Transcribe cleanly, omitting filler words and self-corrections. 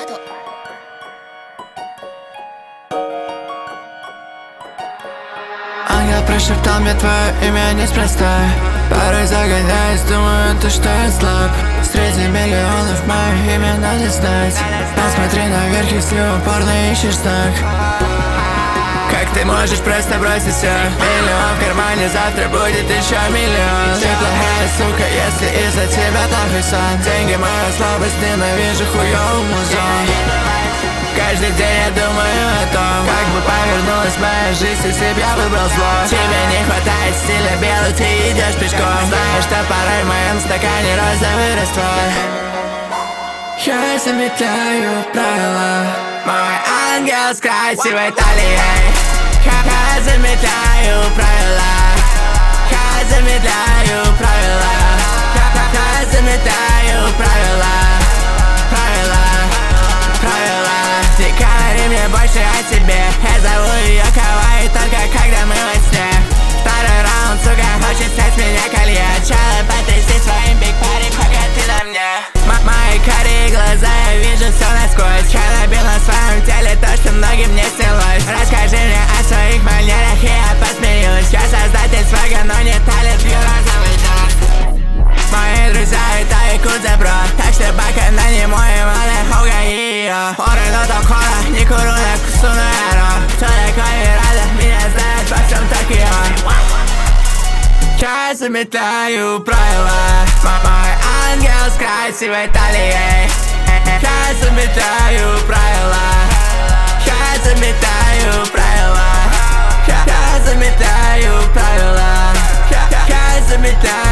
ト。 Ангел прошептал мне твое имя неспроста. Порой загоняюсь, думаю, то, что я слаб. Среди миллионов мое имя надо знать. Посмотри наверх, если упорно ищешь знак. Как ты можешь просто бросить все? Миллион в кармане, завтра будет еще миллион. Ты плохая сука, если из-за тебя плохой сон. Деньги моя слабость, ненавижу хуёвый музон. Каждый день я думаю о том, как бы повернулась моя жизнь, если б я выбрал зло. Тебе не хватает стиля белый, ты идешь пешком. Знаешь, что порой в моем стакане розовый раствор. Я заметаю правила. Мой ангел с красивой талией. Я заметаю правила. Я заметаю правила. Я заметаю правила. Правила. Не говори мне больше о себе. Я зову ее Кавай только когда мы во сне. Второй раунд, сука, хочет снять с меня колье. Чало, потряси своим биг пари, пока ты на мне. Мои карие глаза, я вижу все насквозь. Я набил на своем теле то, что многим не снилось. Расскажи мне о своих манерах, и я посмеюсь. Я создатель свага, но не талент, пью розовый дождь. Мои друзья это якудза, бро. Так что бака на нему и мане хугаио. Оры но токора, не куру на кусунуэро. Кто такой рада, меня знает во всем Токио. Я заметаю правила. Мой ангел с красивой талией. Я заметаю правила. Я заметаю правила. Я заметаю правила. Я заметаю.